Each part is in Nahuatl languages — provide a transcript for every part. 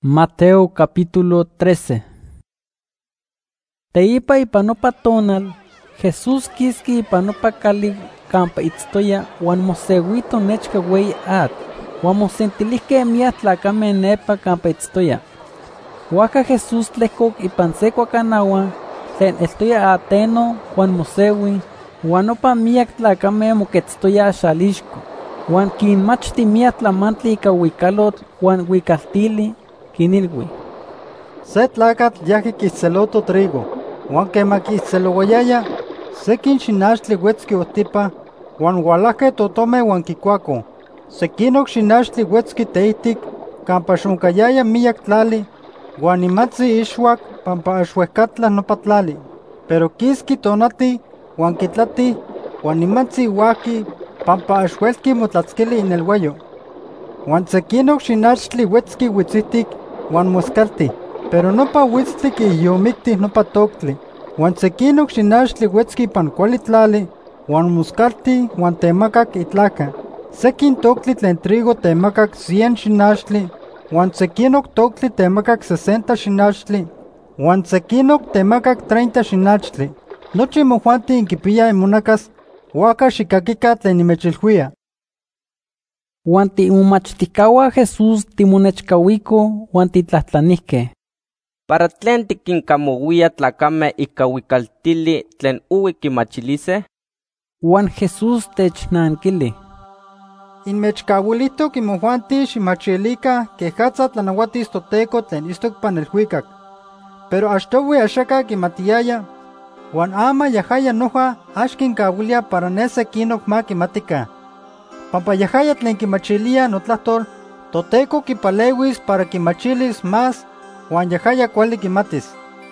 Mateo capítulo 13. Teipa ipan nopa tonal, Jesús kiski ipan nopa kali kampa itztoya uan moseuito nechka ueyi atl, uan mosentilihkeh miak tlakameh nepa kampa itztoya. Huajka Jesús tlehkok ipan se kuakanauan tlen eltoya ateno uan moseui, uan nopa miak tlakameh moketztoya xalixko, uan kinmachti miak tlamantli ika uikalotl uan uikaltili, kinilui: Se tlakatl yahki kihtzeloto trigo, uan kema kihtzelouayaya, sekin xinachtli uetzki ohtipa, uan ualahkeh totomeh uan kikuako. Sekinok xinachtli uetzki teihtik, kampa xonkayaya miyak tlali, uan nimatzi ixuak pampa axuehkatlah nopa tlali. Pero kiski tonati, uan kitlati, uan nimatzi uahki, pampa axuelki motlatzkili ineluayo. Uan sekinok xinachtli uetzki uitzihtik, uan moskalti, pero nopa uitztli kiihyomikti nopa toktli. Uan sekinok xinachtli uetzki ipan kuali tlali, uan moskalti uan temakak itlaka. Sekin toktli tlen trigo temakak 100 xinachtli, uan sekinok toktli temakak 60 xinachtli, uan sekinok temakak 30 xinachtli. Nochi mojuanti inkipiya inmonakas, huajka xikakika tlen nimechilhuia. Uan tiimomachtihkauan Jesús timonechkauiko uan titlahtlanihkeh: ¿Para tlen tikinkamouia tlakameh ika uikaltili tlen uwi kimachiliseh? Uan Jesús technankili: Inmechkauilihtok imojuanti ximachilikan kejatza tlanauatis toTeko tlen istok ipan ilhuikak. Pero achtohui axakah kimatiyaya, uan ama yahaya noja ax kinkauilia para ne sekinok ma kimatikah. Pampa yahaya tlen kimachilia notlahtol, toTeko kipaleuis para kimachilis más, uan yahaya kuali kimatis.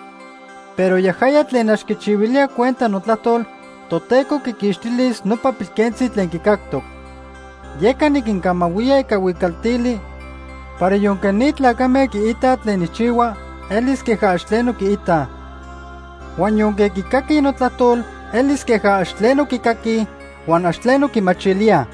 Pero yahaya tlen ax kichiuilia cuenta notlahtol, toTeko kikixtilis nopa pilkentzi tlen kikaktok. Yeka nikinkamauia ika uikaltili, para yonke ni tlakameh kiitah tlen nichiua, elis keja ax tleno kiitah. Uan yonke kikakih notlahtol, elis keja ax tleno kikakih, uan ax tleno kimachilia.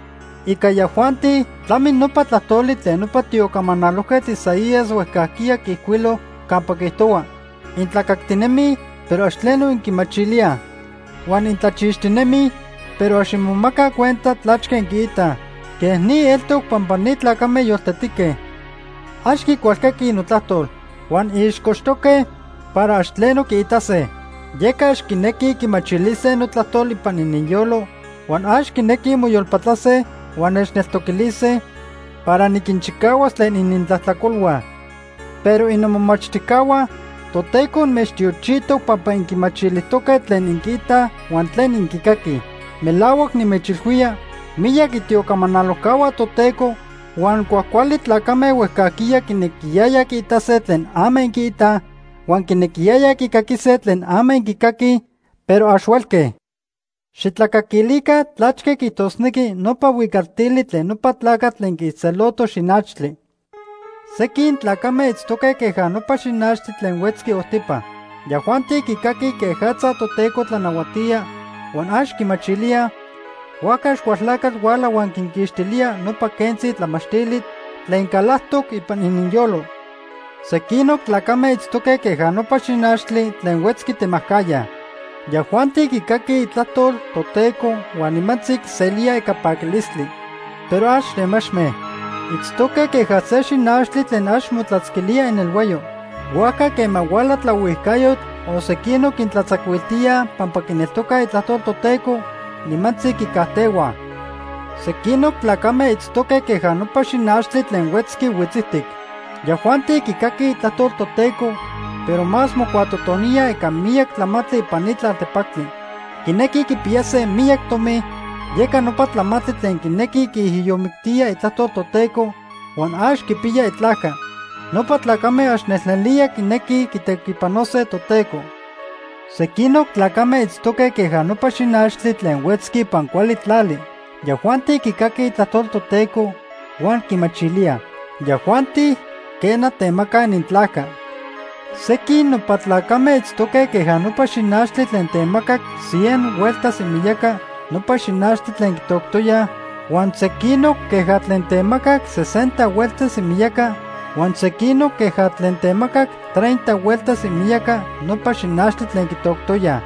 Ika yahuanti tlamin nopa tlahtoli tlen nopa tiokamanalojketl Isaías uejkahkia kihkuilo kampa kihtoua: intlakaktinemih, pero ax tleno inkimachilia. Uan intlachixtinemih, pero ax inmomaka cuenta tlachke inkiitah. Keh ni eltok pampa ni tlakameh yoltetikeh. Ax kikualkakih notlahtol, uan ixkochtokeh para ax tleno kiitaseh. Yeka ax kinekih kimachiliseh notlahtol ipan ininyolo, uan ax kinekih moyolpatlaseh uan nechneltokiliseh para nikinchikauas tlen inintlahtlakolua. Pero innomomachtihkauan, toTeko inmechtiochitok pampa inkimachilihtoke tlen inkiitah uan tlen inkikakih. Melauak nimechilhuia, miyak itiokamanalojkauan toTeko uan kuajkuali tlakameh uejkahkia kinekiyaya kiitaseh tlen ama inkiitah, uan kinekiyaya kikakiseh tlen ama inkikakih, pero ax uelkeh. Xitlakakilikan tlachke kihtosneki nopa uikaltili tlen nopa tlakatl tlen kihtzeloto xinachtli. Sekin tlakameh itztokeh keja nopa xinachtli tlen uetzki ohtipa. Yahuanti kikakih kejatza toTeko tlanauatia, uan ax kimachilia, huajka Axkualtlakatl uala uan kinkixtilia nopa kentzi tlamachtilit tlen kalahtok ipan ininyolo. Sekinok tlakameh itztokeh keja nopa xinachtli tlen uetzki temahkaya. Yahuanti kikakih itlahtol toTeko uan nimatzi kiselia ika pakilistli. Pero ax nemaxmeh, itztokeh keja se xinachtli tlen ax motlatzkilia inelhuayo. Huajka kema uala tlauihkayotl o sekinok intlatzakuiltiah pampa kineltokah itlahtol toTeko, nimatzi kikahtewah. Sekinok tlakameh itztokeh keja nopa xinachtli tlen uetzki uitzihtik. Yahuanti kikakih itlahtol toTeko, pero más mokuatotonia ika miyak tlamatli ipan ni tlaltepaktli. Kinekih kipiyaseh miyak tomi, yeka nopa tlamatli tlen kinekih kiihyomiktia itlahtol toTeko, uan ax kipiya itlajka. Nopa tlakameh ax nelnelia kinekih kitekipanoseh toTeko. Sekinok tlakameh itztokeh keja nopa xinachtli tlen uetzki ipan kuali tlali. Yahuanti kikakih itlahtol toTeko, uan kimachilia. Yahuanti kena temakah inintlajka. Sekin nopa tlakameh itztokeh keja nopa xinachtli tlen temakak 100 vueltas imiyaka nopa xinachtli tlen kitoktoyah, uan sekinok keja tlen temakak 60 vueltas imiyaka Juan sequino queja tlen temakak 30 vueltas y miyaka nopa xinachtli tlen kitoktoya.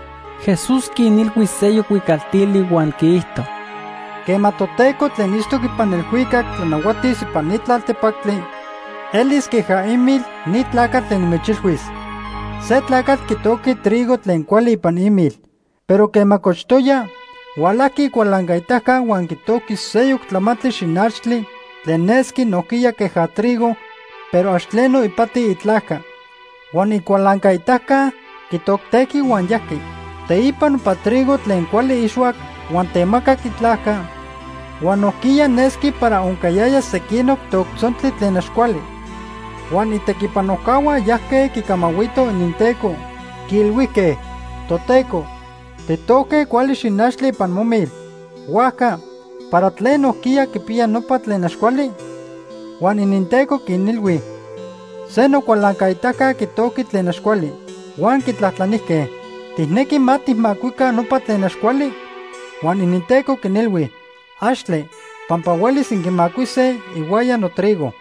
Jesús kinilhui seyo kuikaltili huan kiihto. Quema toteco tlen istok ipan elhuicac tlanauatis ipan nitlaltepaktli, elis queja imil ni tlacat tlen nimechilhuis. Se tlacat kitoki trigo tlen kuali ipan imil, pero quema cochtoya, walaki kualangaitaja huan kitoki seyok tlamatli xinachtli tlen neski nokia queja trigo, pero axtleno ipati itlaja. Huan ikualangaitaja kitokteki huan yaki. Teipan pa trigo tlen kuali ixuak huan temakak itlaja, huan nokia neski para onkayaya sekinok tokzontli tlen axkuali. Huan itekipanokawa yahke kikamawito ininteko, kilwike, toteko, titoke kuali xinachtli ipan momil, huaja, para tlen nokia kipia nopa tlen axkuali. Huan ininteko kinilwi, se nokualankaitaka kitoki tlen axkuali, huan kitlahtlanihke, tihneki matis makuika nopa tlen axkuali. Huan ininteko kinilwi, axtle, pampa uelis inkimakuise iuaya notrigo.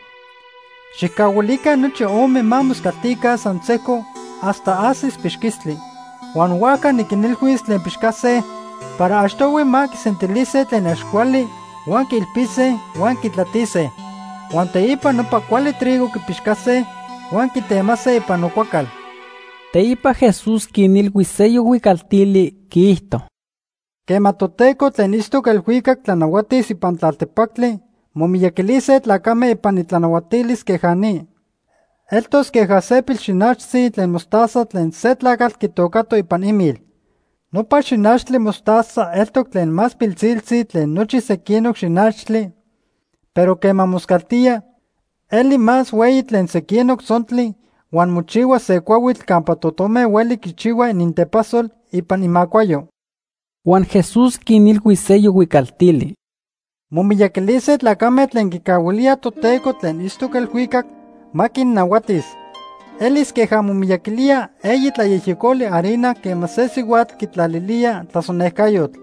Xikauilika nochi ome mamuskaltika san seko hasta asis pixkistli. Huan huaka nikinilhuis tlen pixkase, para axtowi ma kisentilise tlen axkuali, huan kilpise, huan kitlatise. Huan teipa nopa kuali trigo kipixkase, huan kitemase ipan okuakal. Teipa Jesús kinilhui seyo huikaltili kiihto. Quema toteco tlen istok elhuicac tlanauatis ipan tlaltepaktli, momiyekilise tlacame ipan itlanauatilis quejani. Eltos queja se pilxinachtli tlen mostaza tlen se tlacatl kitocato ipan imil. Nopa xinachtli mostaza eltok tlen más piltziltzi tlen nochi sekinok xinachtli, pero quema moskaltia, eli más weyi tlen sekinok tzontli, huan mochiwa se kuawitl campa totome ueli kichiwa inintepasol ipan imakuayo. Juan Jesús kinilhui seyo huikaltili. Momiyekilise tlacame tlen kikauilia toteco tlen istok elhuicac ma kinnauatis. Elis queja momiyekilia eyi tlayejyekoli harina quema se siuatl kitlalilia tlasonehkayotl.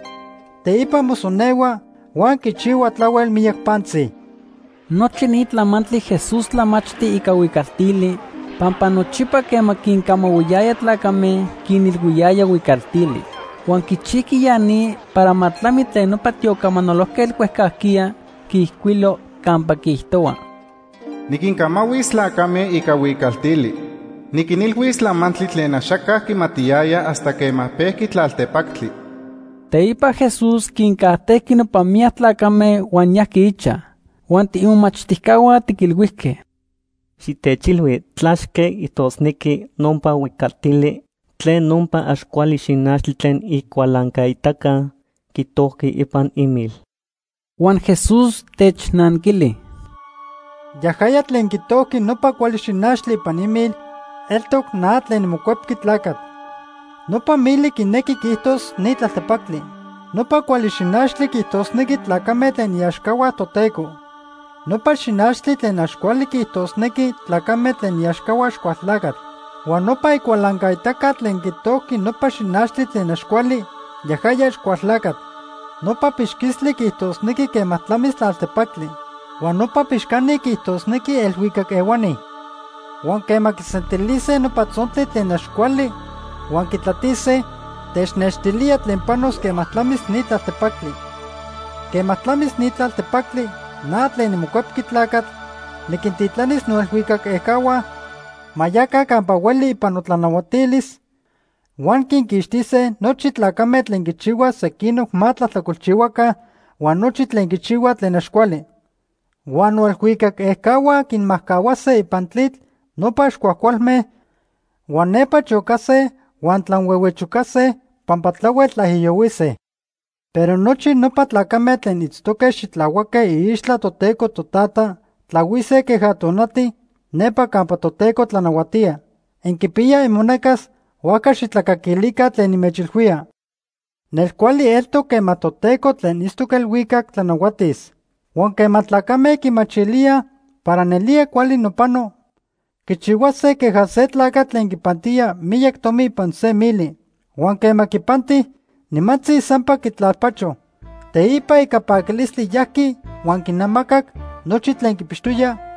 Teipa mosonewa huan kichiwa tlauel miyak pantzi. Nochi ni tlamantli Jesús tlamachti ika huikaltili, pampa nochipa quema kinkamauiyaya tlacame kinilhuiyaya huikaltili. Huan kichiki yani para matlami tlen nopa tiokamanolohkel kuehkahkia kiihkuilo campa kiihtoa. Nikinkamauis tlacame ika huikaltili. Nikinilhuis tlamantli tlen axakah kimatiyaya hasta quema pehki tlaltepaktli. Teipa Jesús kinkahtehki nopa miak tlacame huan yahki icha, huan tiimomachtihkaua tikilhuihke. Xitechilhui tlaxke itosneki nompa huikaltili, tlen nompa axkuali xinachtli tlen ikualankaitaka kitohki ipan imil. Huan Jesús technankili. Yahaya tlen kitohki nopa kuali xinachtli ipan imil, eltok na tlen mokuepki tlakat. Nopa mili kineki kihtos ni tlaltepaktli. Nopa kuali xinachtli kihtosneki tlacame tlen iaxkaua toteco. Nopa xinachtli tlen axkuali kihtosneki tlacame tlen iaxkaua axkualtlakatl. Huan nopa ikualankaitaka tlen kitohki nopa xinachtli tlen axkuali, yahaya axkualtlakatl. Nopa pixkistli kihtosneki quema tlamis tlaltepaktli. Huan nopa pixkani kihtosneki elhuicac ewani. Huan quema kisentilise nopa tzontli tlen axkuali, huan kitlatise, technextilia tlen panos quema tlamis ni tlaltepaktli. Quema tlamis ni tlaltepaktli, na tlen nimokuepki tlakatl, nikintitlanis noelhuicac ekaua, mayaka campa ueli ipan notlanauatilis, huan kinkixtise nochi tlacame tlen kichiua sekinok ma tlahtlakolchiuaka, huan nochi tlen kichiua tlen axkuali. Huan noelhuicac ekaua kinmahkauase ipan tlitl nopa axkuajkualme, huan nepa chokase huan tlanhuehuechokase pampa tlauel tlahiyouise. Pero nochi nopa tlacame tlen itztoke xitlauake iixtla toteco totata, tlauise queja tonati, nepa campa toteco tlanauatia. Enkipia imonekas, huaca xitlacakilika tlen nimechilhuia. Nelkuali eltok quema toteco tlen istok elhuicac tlanauatis. Huan quema tlacame kimachilia para nelia kuali nopano, kichiuase queja se tlacatl tlen kipantia miyak tomi ipan se mili. Huan quema kipanti, nimantzi sampa kitlalpacho. Teipa ika pakilistli yahki huan kinamakak nochi tlen kipixtoya,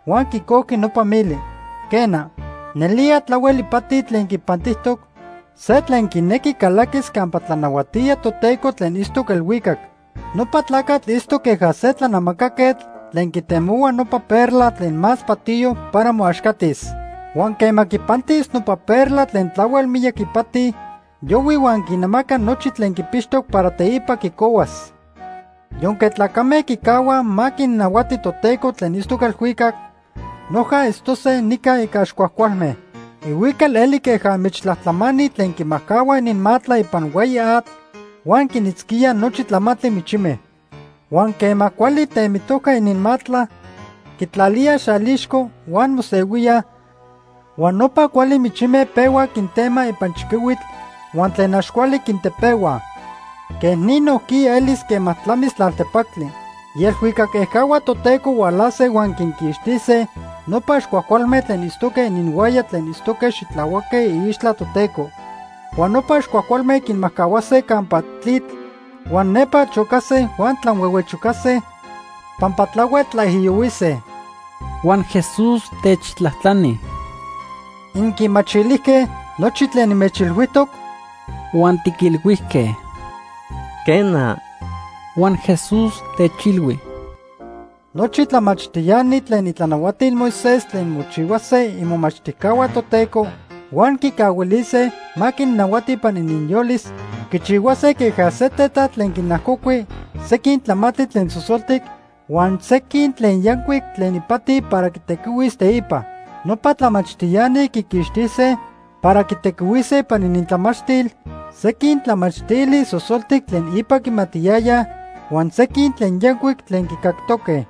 Juan kikohki nopa mili. Kena, nelia tlauel ipati tlen kipantihtok, se tlen kineki kalakis kampa tlanauatia toTeko tlen istok elhuikak. Nopa tlakatl istok keja se tlanamakaketl tlen kitemoua nopa perla tlen más patiyo para moaxkatis. Juan kema kipantis nopa perla tlen tlauel miyak ipati, yowi huan kinamaka nochi tlen kipixtok para teipa kikowas. Yonke tlakame kikawa ma kinnauati toTeko tlen istok elhuikak, noja estose nika ika axkuajkualme. Ihuikal eli keja michtlahtlamani tlen kimahkawa ininmatla ipan weyi atl, huan kinitzkia nochi tlamatli michime. Huan kema kuali temitoka ininmatla, kitlalia xalixko huan moseuia, huan nopa kuali michime pewa kintema ipan chikiuitl, huan tlen axkuali kintepewa. Ken nin nohki elis kema tlamis tlaltepaktli. Yelhuikak ejkaua toTeko hualase huan kinkixtise nopa axkuajkualme tlen istoke ininhuaya tlen istoke xitlauake iixtla toTeko. Huan nopa axkuajkualme kinmahkawase kampa tlitl, huan nepa chokase huan tlanhuehuechokase, pampa tlauel tlaihiyouise. Juan Jesús techtlahtlani: ¿Inkimachilihkeh nochi tlen nimechilhuitok? Juan tikilhuihkeh: Kena. Juan Jesús techilhui: Nochi tlamachtiani tlen itlanauatil Moisés tlen mochiuase imomachtijkaua toTeko, huan kikawilise ma kinnauati ipan ininyolis, kichiuase keja se tetatl tlen kinahkokui, sekin tlamatli tlen sosoltik, huan sekin tlen yankuik tlen ipati para kitekiuis teipa. Nopa tlamachtiani kikixtise para kitekiuise ipan inintlamachtil, sekin tlamachtili sosoltik tlen ipa kimatiyaya, huan sekin tlen yankuik tlen kikaktoke.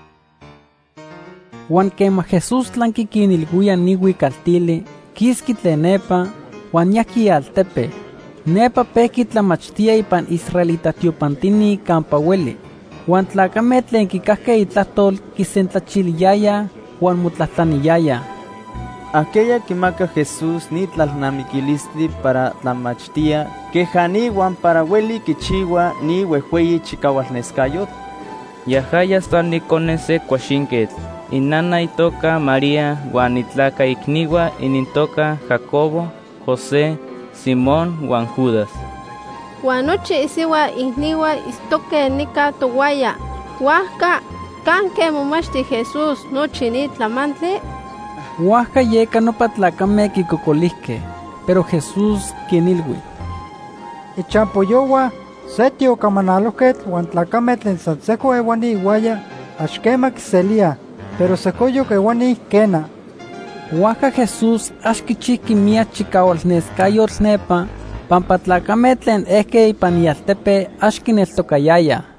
Juan kema Jesús tlanki kinilhuia nihuikaltili, kiski tlen nepa, huan yahki altepe. Nepa pehki tlamachtia ipan israelita tiopantini kampa ueli. Huan tlakame tlen kikahke itlahtol kisentlachiliyaya huan motlahtlaniyaya: Aquella kimaka Jesús ni tlalnamikilistli para tlamachtia, keja ni huan para ueli kichiua ni huejueyi chikaualneskayotl. Yahaya san nikone se kuaxinketl. Inana itoka María, huan itlaka ikniua inintoka Jacobo, José, Simón, huan Judas. Huan nochi isiua ihniua istoke nika towaya. Huajka, kanke momachti Jesús nochi ni tlamantli. Huajka yeka nopa tlakame kikokolihkeh, pero Jesús kinilhui: Ichampoyowa, se tiokamanalohketl huan tlakame tlen san seko ewani iuaya, axkema kiselia, pero sekoyok ewani kena. Huajka Jesús axkichihki miak chikaualneskayotl nepa, pampa tlakame tlen ehke ipan ialtepe axkineltokayaya.